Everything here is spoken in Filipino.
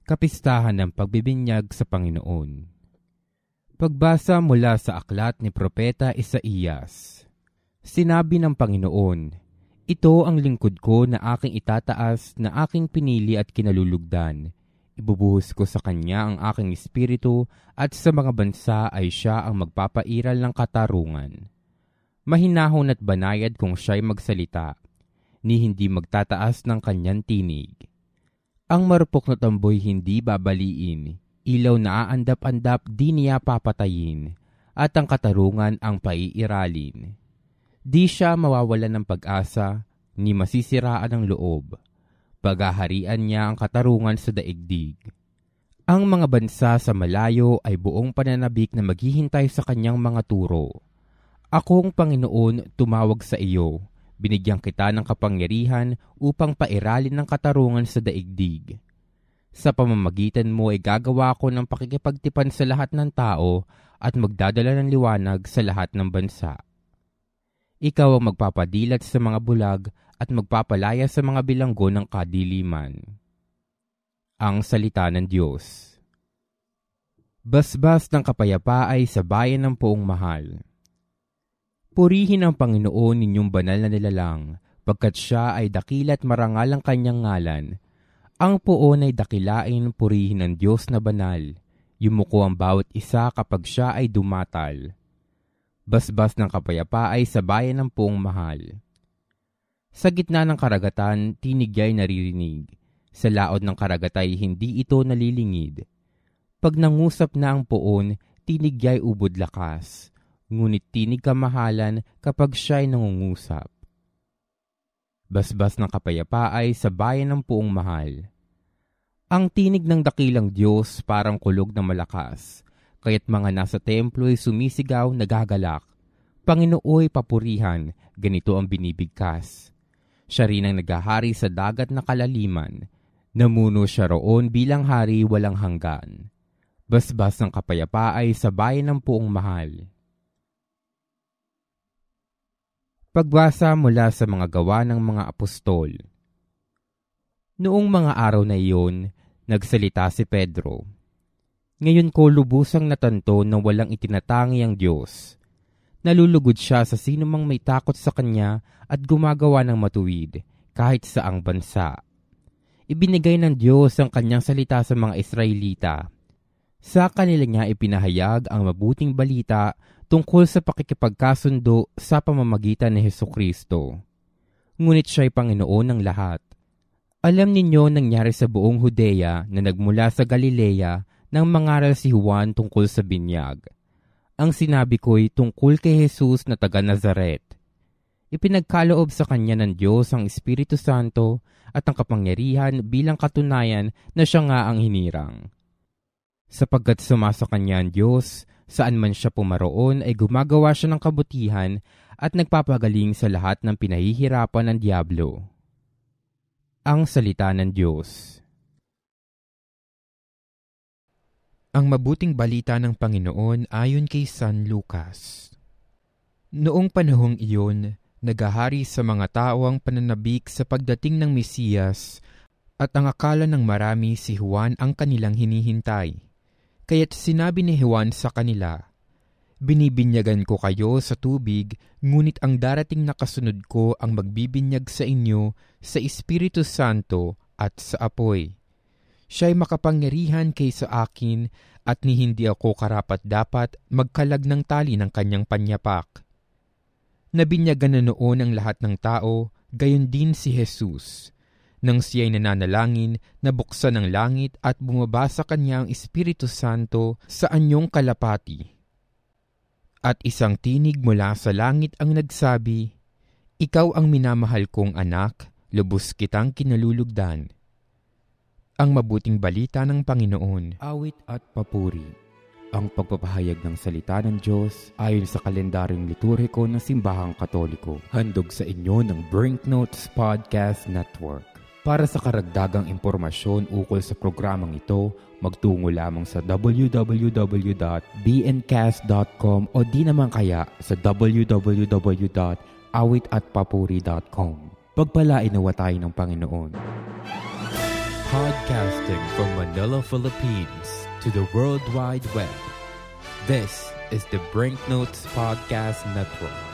Kapistahan ng pagbibinyag sa Panginoon. Pagbasa mula sa aklat ni Propeta Isaías. Sinabi ng Panginoon, "Ito ang lingkod ko na aking itataas, na aking pinili at kinalulugdan. Ibubuhos ko sa kanya ang aking espiritu, at sa mga bansa ay siya ang magpapairal ng katarungan. Mahinahon at banayad kung siya'y magsalita, ni hindi magtataas ng kanyang tinig. Ang marupok na tamboy hindi babaliin, ilaw na aandap-andap di niya papatayin, at ang katarungan ang paiiralin. Di siya mawawalan ng pag-asa, ni masisiraan ng loob. Paghaharian niya ang katarungan sa daigdig. Ang mga bansa sa malayo ay buong pananabik na maghihintay sa kanyang mga turo. Akong Panginoon tumawag sa iyo, binigyan kita ng kapangyarihan upang pairalin ng katarungan sa daigdig. Sa pamamagitan mo ay gagawa ko ng pakikipagtipan sa lahat ng tao at magdadala ng liwanag sa lahat ng bansa. Ikaw ang magpapadilat sa mga bulag at magpapalaya sa mga bilanggo ng kadiliman." Ang salita ng Diyos. Basbas ng kapayapaan sa bayan ng poong mahal. Purihin ang Panginoon ninyong banal na nilalang, pagkat siya ay dakila at marangal ang kanyang ngalan. Ang poon ay dakilain, purihin ng Diyos na banal. Yumuko ang bawat isa kapag siya ay dumatal. Basbas ng kapayapaan sa bayan ng poong mahal. Sa gitna ng karagatan, tinigya'y naririnig. Sa laod ng karagatay, hindi ito nalilingid. Pag nangusap na ang poon, tinigya'y ubod lakas. Ngunit tinig kamahalan kapag siya'y nangungusap. Basbas ng kapayapaan sa bayan ng poong mahal. Ang tinig ng dakilang Diyos parang kulog na malakas, kaya't mga nasa templo'y sumisigaw, nagagalak. Panginooy papurihan, ganito ang binibigkas. Siya rin ang naghahari sa dagat na kalaliman. Namuno siya roon bilang hari walang hanggan. Basbas ng kapayapaan sa bayan ng poong mahal. Pagbasa mula sa mga gawa ng mga apostol. Noong mga araw na iyon, nagsalita si Pedro. "Ngayon ko lubusang natanto na walang itinatangi ang Diyos. Nalulugod siya sa sinumang may takot sa kanya at gumagawa ng matuwid, kahit saang bansa. Ibinigay ng Diyos ang kanyang salita sa mga Israelita. Sa kanila niya ipinahayag ang mabuting balita tungkol sa pakikipagkasundo sa pamamagitan ni Hesukristo. Ngunit siya'y Panginoon ng lahat. Alam ninyo nangyari sa buong Judea na nagmula sa Galilea nang mangaral si Juan tungkol sa binyag. Ang sinabi ko'y tungkol kay Jesus na taga Nazaret. Ipinagkaloob sa kanya ng Diyos ang Espiritu Santo at ang kapangyarihan bilang katunayan na siya nga ang hinirang. Sapagkat sumasa kanya ang Diyos, saan man siya pumaroon ay gumagawa siya ng kabutihan at nagpapagaling sa lahat ng pinahihirapan ng dyablo." Ang salita ng Diyos. Ang mabuting balita ng Panginoon ayon kay San Lucas. Noong panahong iyon, naghahari sa mga tao ang pananabik sa pagdating ng Mesiyas, at ang akala ng marami si Juan ang kanilang hinihintay. Kaya't sinabi ni Juan sa kanila, "Binibinyagan ko kayo sa tubig, ngunit ang darating na kasunod ko ang magbibinyag sa inyo sa Espiritu Santo at sa apoy. Siya'y makapangyarihan kaysa akin at ni hindi ako karapat-dapat magkalag ng tali ng kanyang panyapak." Nabinyagan na noon ang lahat ng tao, gayon din si Jesus. Nang siya'y nananalangin, nabuksan ang langit at bumaba sa kanya ang Espiritu Santo sa anyong kalapati. At isang tinig mula sa langit ang nagsabi, "Ikaw ang minamahal kong anak, lubos kitang kinalulugdan." Ang mabuting balita ng Panginoon. Awit at papuri. Ang pagpapahayag ng salita ng Diyos ayon sa kalendaryong liturhiko ng Simbahang Katoliko. Handog sa inyo ng Brinknotes Podcast Network. Para sa karagdagang impormasyon ukol sa programang ito, magtungo lamang sa www.bncast.com o di naman kaya sa www.awitatpapuri.com. Pagpalain nawa tayo ng Panginoon. Podcasting from Manila, Philippines to the World Wide Web. This is the Brink Notes Podcast Network.